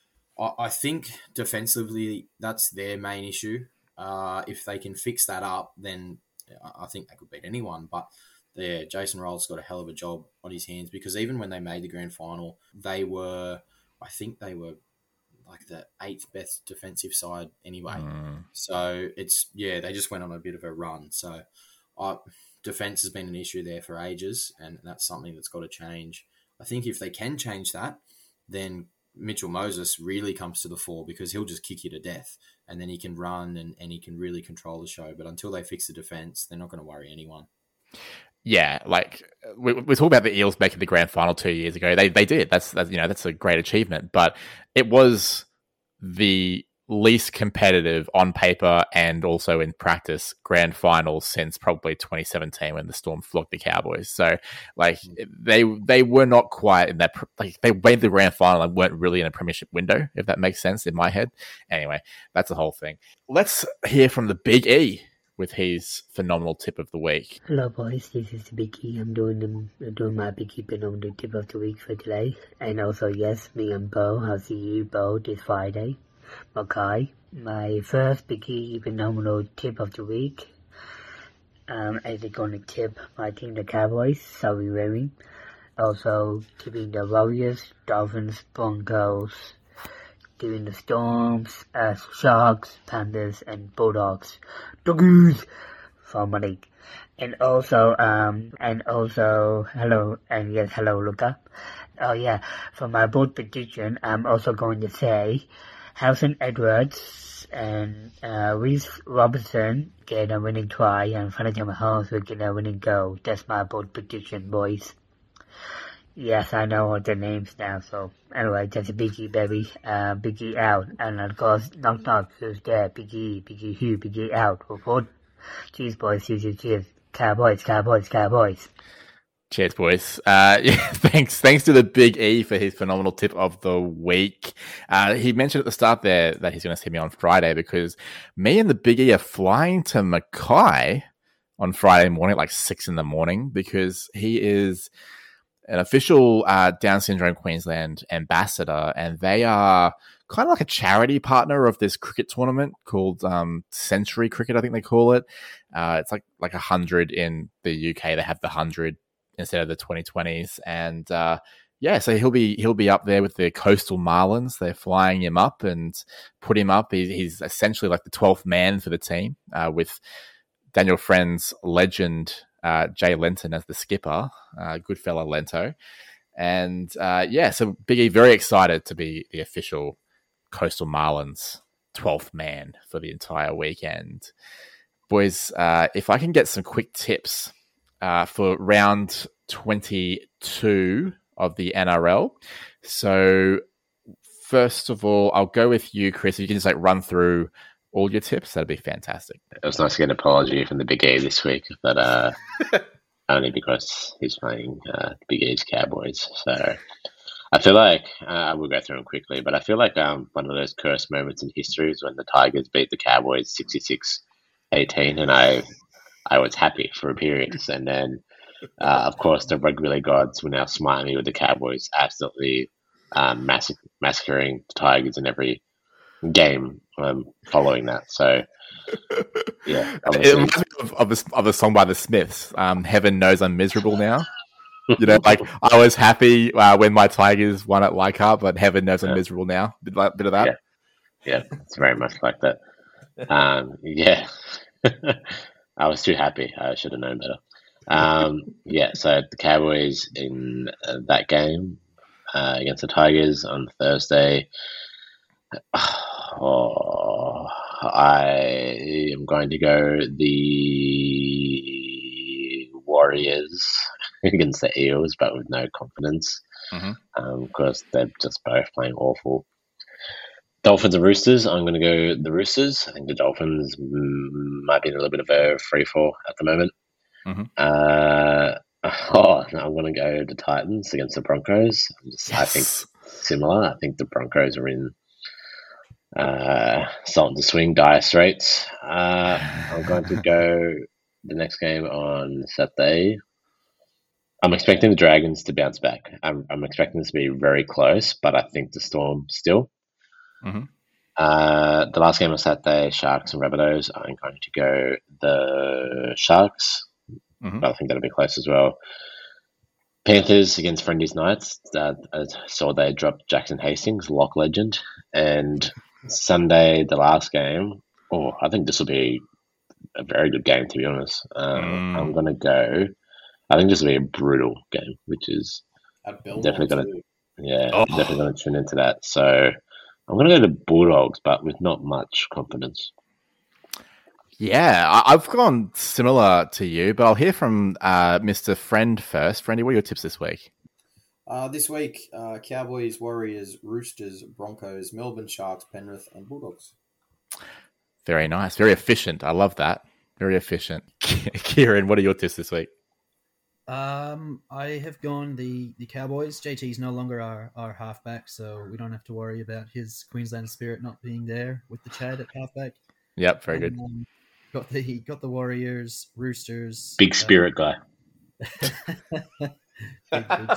I, I think defensively, that's their main issue. Uh, if they can fix that up, then I think they could beat anyone. But yeah, Jason Riles got a hell of a job on his hands, because even when they made the grand final, they were, I think they were like the eighth best defensive side anyway. Mm. So it's, yeah, they just went on a bit of a run. So uh, defense has been an issue there for ages, and that's something that's got to change. I think if they can change that, then Mitchell Moses really comes to the fore, because he'll just kick you to death, and then he can run and, and he can really control the show. But until they fix the defense, they're not going to worry anyone. Yeah, like we, we talked about the Eels making the grand final two years ago. They they did. That's, that's you know that's a great achievement. But it was the least competitive on paper and also in practice grand final since probably twenty seventeen when the Storm flogged the Cowboys. So like they they were not quite in that, like they made the grand final and weren't really in a premiership window, if that makes sense in my head. Anyway, that's the whole thing. Let's hear from the Big E with his phenomenal tip of the week. Hello boys, this is the Big E. I'm doing them, doing my Big E phenomenal tip of the week for today. And also, yes, me and Bo, I'll see you, Bo, this Friday. Okay, my first Big E phenomenal tip of the week. Um, I'm going to tip my team, the Cowboys, sorry, Remy. Also, tipping the Warriors, Dolphins, Broncos, doing the Storms, uh, Sharks, Panthers, and Bulldogs. Doggies! For money. And also, um, and also, hello, and yes, hello, Luca. Oh yeah, for my bold prediction, I'm also going to say, Howson Edwards and, uh, Reese Robertson get a winning try, and Patrick Mahomes will get a winning goal. That's my bold prediction, boys. Yes, I know all the names now, so anyway, that's a Biggie, baby. Uh, Biggie out. And of course, knock knock, who's there? Biggie, Biggie who? Biggie out. Report. Cheers, boys, cheers, cheers, cheers. Cowboys, Cowboys, Cowboys. Cheers, boys. Uh, yeah, thanks. Thanks to the Big E for his phenomenal tip of the week. Uh, he mentioned at the start there that he's going to see me on Friday, because me and the Big E are flying to Mackay on Friday morning at like six in the morning, because he is an official uh, Down Syndrome Queensland ambassador, and they are kind of like a charity partner of this cricket tournament called um, Century Cricket, I think they call it. Uh, it's like like a hundred in the U K. They have the hundred instead of the twenty twenties, and uh, yeah, so he'll be he'll be up there with the Coastal Marlins. They're flying him up and put him up. He's, he's essentially like the twelfth man for the team, uh, with Daniel Friend's legend Uh, Jay Lenton as the skipper, uh, good fella Lento. And uh, yeah, so Big E very excited to be the official Coastal Marlins twelfth man for the entire weekend. Boys, uh, if I can get some quick tips uh, for round twenty-two of the N R L. So first of all, I'll go with you, Chris. If you can just like run through all your tips, that'd be fantastic. It was nice to get an apology from the Big E this week, but uh, only because he's playing uh, Big E's Cowboys. So I feel like uh, we'll go through them quickly, but I feel like um, one of those cursed moments in history is when the Tigers beat the Cowboys sixty-six eighteen, and I I was happy for a period, and then uh, of course the rugby league gods will now smite me with the Cowboys absolutely um, mass- massacring the Tigers in every game um, following that. So yeah, It obviously. reminds me of, of, a, of a song by the Smiths. Um, Heaven knows I'm miserable now. You know, like I was happy uh, when my Tigers won at Leichhardt, but heaven knows I'm Yeah. miserable now. Bit, like, bit of that. Yeah. Yeah, it's very much like that. Um, yeah, I was too happy. I should have known better. Um, yeah, so the Cowboys in uh, that game uh, against the Tigers on Thursday. Oh, I am going to go the Warriors against the Eels, but with no confidence, Mhm. um, because they're just both playing awful. Dolphins and Roosters. I'm going to go the Roosters. I think the Dolphins mm, might be in a little bit of a free fall at the moment. Mhm. Uh, oh, no, I'm going to go the Titans against the Broncos. I'm just, I think Yes. similar. I think the Broncos are in uh, salt to swing, dire straits. Uh, I'm going to go the next game on Saturday. I'm expecting the Dragons to bounce back. I'm, I'm expecting this to be very close, but I think the Storm still. Mhm. Uh, the last game on Saturday, Sharks and Rabbitohs. I'm going to go the Sharks, Mhm. but I think that'll be close as well. Panthers against Friendly's Knights. Uh, I saw they dropped Jackson Hastings, lock legend. And Sunday, the last game. Oh, I think this will be a very good game, to be honest. Uh, Mm. I'm going to go. I think this will be a brutal game, which is At Belmont, definitely going too. to, yeah, Oh. definitely going to tune into that. So I'm going to go to Bulldogs, but with not much confidence. Yeah, I- I've gone similar to you, but I'll hear from uh, Mister Friend first. Friendy, what are your tips this week? Uh, this week, uh, Cowboys, Warriors, Roosters, Broncos, Melbourne Sharks, Penrith, and Bulldogs. Very nice. Very efficient. I love that. Very efficient. Kieran, what are your tips this week? Um, I have gone the, the Cowboys. J T's no longer our, our halfback, so we don't have to worry about his Queensland spirit not being there with the Chad at halfback. Yep, very good. Um, got the got the Warriors, Roosters. Big uh, spirit guy. big, big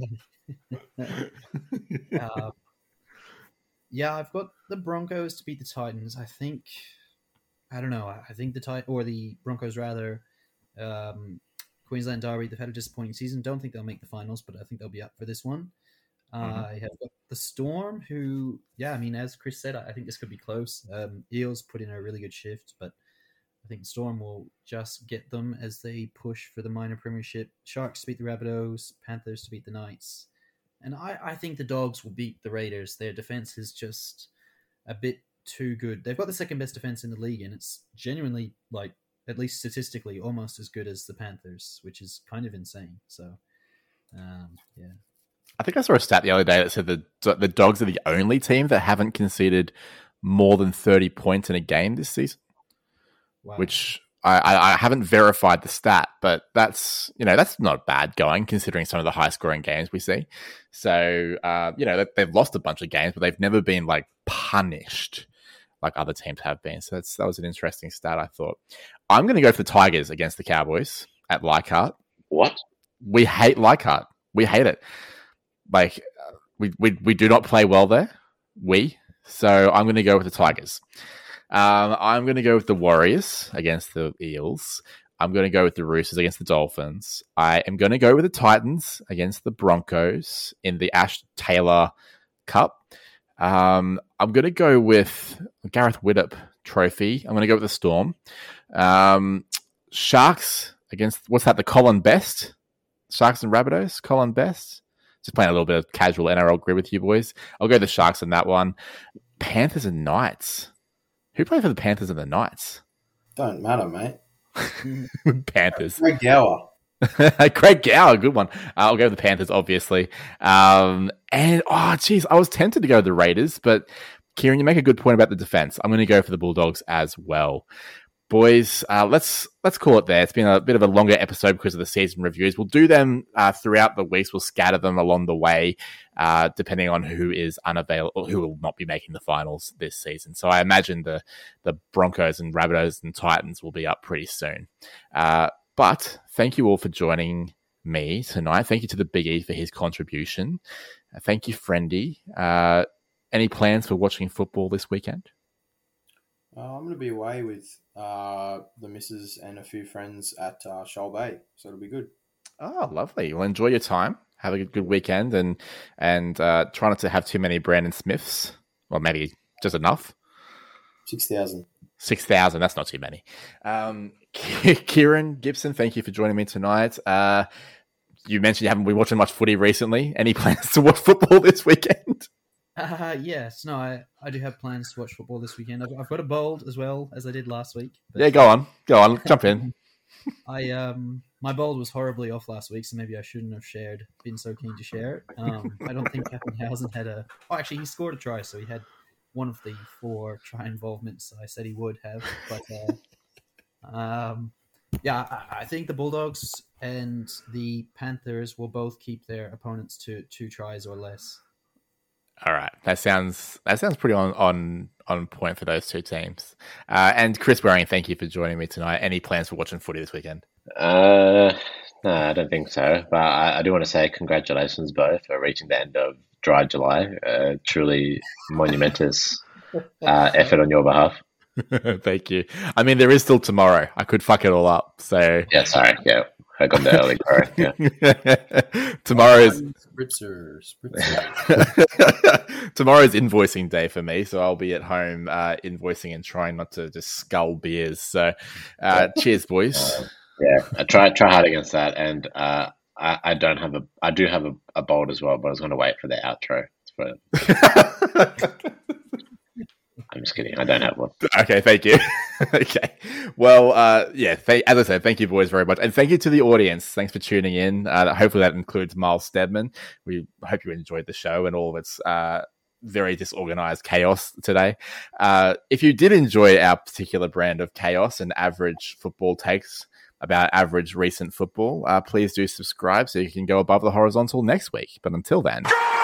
spirit. uh, yeah, I've got the Broncos to beat the Titans. I think, I don't know. I think the Tit or the Broncos rather. Um, Queensland Derby, they've had a disappointing season. Don't think they'll make the finals, but I think they'll be up for this one. Uh, Mhm. I have got the Storm, who, yeah, I mean, as Chris said, I think this could be close. Um, Eels put in a really good shift, but I think Storm will just get them as they push for the minor premiership. Sharks to beat the Rabbitohs, Panthers to beat the Knights. And I, I think the Dogs will beat the Raiders. Their defense is just a bit too good. They've got the second best defense in the league, and it's genuinely, like, at least statistically, almost as good as the Panthers, which is kind of insane. So, um, yeah. I think I saw a stat the other day that said the the Dogs are the only team that haven't conceded more than thirty points in a game this season, Wow. which I, I, I haven't verified the stat, but that's, you know, that's not bad going considering some of the high scoring games we see. So, uh, you know, they, they've lost a bunch of games, but they've never been like punished like other teams have been. So that's, that was an interesting stat, I thought. I'm going to go for the Tigers against the Cowboys at Leichhardt. What? We hate Leichhardt. We hate it. Like, uh, we, we, we do not play well there. We. So I'm going to go with the Tigers. Um, I'm going to go with the Warriors against the Eels. I'm going to go with the Roosters against the Dolphins. I am going to go with the Titans against the Broncos in the Ash Taylor Cup. Um, I'm going to go with Gareth Widdop Trophy. I'm going to go with the Storm. Um, Sharks against, what's that, the Colin Best? Sharks and Rabbitohs? Colin Best? Just playing a little bit of casual N R L grid with you boys. I'll go the Sharks in that one. Panthers and Knights. Who played for the Panthers and the Knights? Don't matter, mate. Panthers. Greg Gower. Craig Gower, good one. Uh, I'll go with the Panthers, obviously. Um, and, oh, geez, I was tempted to go with the Raiders, but Kieran, you make a good point about the defense. I'm going to go for the Bulldogs as well. Boys, uh, let's let's call it there. It's been a bit of a longer episode because of the season reviews. We'll do them uh, throughout the weeks. We'll scatter them along the way, uh, depending on who is unavailable, who will not be making the finals this season. So I imagine the the Broncos and Rabbitohs and Titans will be up pretty soon. Uh, but thank you all for joining me tonight. Thank you to the Big E for his contribution. Uh, thank you, Friendy. Uh, any plans for watching football this weekend? Uh, I'm going to be away with uh, the missus and a few friends at uh, Shoal Bay, so it'll be good. Oh, lovely. Well, enjoy your time. Have a good weekend, and and uh, try not to have too many Brandon Smiths. Well, maybe just enough. six thousand. six thousand, that's not too many. Um, Kieran Gibson, thank you for joining me tonight. Uh, you mentioned you haven't been watching much footy recently. Any plans to watch football this weekend? Uh, yes, no, I, I do have plans to watch football this weekend. I've, I've got a bold as well, as I did last week. But yeah, go on. Go on. Jump in. I um My bold was horribly off last week, so maybe I shouldn't have shared, been so keen to share it. Um, I don't think Pappenhausen had a... Oh, actually, he scored a try, so he had one of the four try involvements I said he would have. But, uh, um, yeah, I, I think the Bulldogs and the Panthers will both keep their opponents to two tries or less. All right, that sounds that sounds pretty on on, on point for those two teams. Uh, and Chris Waring, thank you for joining me tonight. Any plans for watching footy this weekend? Uh, no, I don't think so. But I, I do want to say congratulations, both, for reaching the end of Dry July. Uh, truly monumentous uh, effort on your behalf. Thank you. I mean, there is still tomorrow. I could fuck it all up. So yeah, sorry. Yeah. I got there early, correct? Yeah. Tomorrow's Spritzer, spritzer. Tomorrow's invoicing day for me, so I'll be at home uh, invoicing and trying not to just scull beers. So, uh, cheers, boys. Uh, yeah, I try try hard against that, and uh, I, I don't have a. I do have a, a bold as well, but I was going to wait for the outro. For... I'm just kidding. I don't have one. Okay, thank you. Okay. Well, uh, yeah, th- as I said, thank you, boys, very much. And thank you to the audience. Thanks for tuning in. Uh, hopefully that includes Miles Stedman. We hope you enjoyed the show and all of its uh, very disorganized chaos today. Uh, if you did enjoy our particular brand of chaos and average football takes about average recent football, uh, please do subscribe so you can go above the horizontal next week. But until then...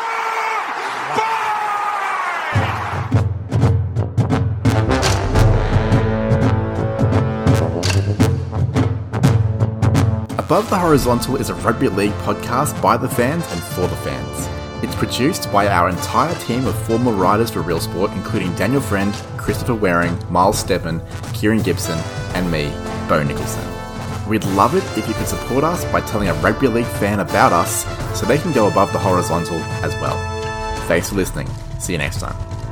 Above the Horizontal is a rugby league podcast by the fans and for the fans. It's produced by our entire team of former writers for Real Sport, including Daniel Friend, Christopher Waring, Miles Stedman, Kieran Gibson, and me, Bo Nicholson. We'd love it if you could support us by telling a rugby league fan about us so they can go above the horizontal as well. Thanks for listening. See you next time.